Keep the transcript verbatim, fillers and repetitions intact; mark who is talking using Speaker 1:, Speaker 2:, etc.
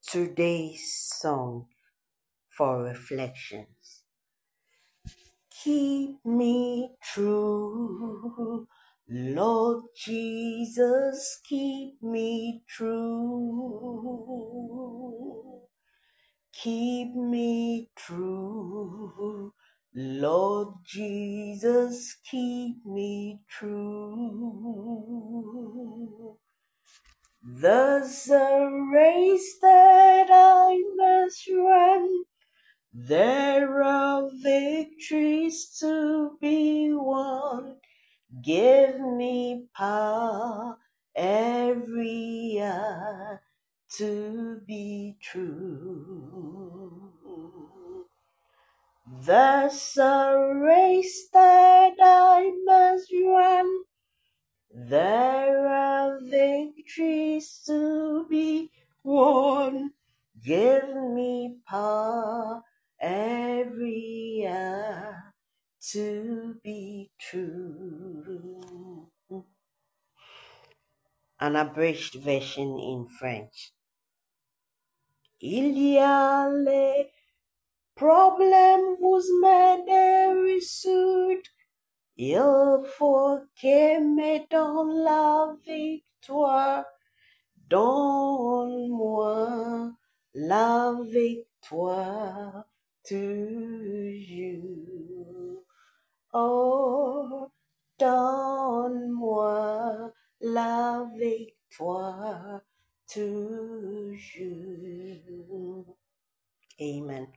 Speaker 1: Today's song for reflections. Keep me true, Lord Jesus, keep me true. Keep me true, Lord Jesus, keep me true. There's a race that I must run, there are victories to be won. Give me power every hour to be true. There's a race that I must run, there are victories to be won. Give me power every hour to be true. An abridged version in French. Il y a les problèmes, vous m'aidez résoudre. Il faut qu'aimer dans la victoire. Donne-moi la victoire toujours. Oh, donne-moi la victoire toujours. Amen.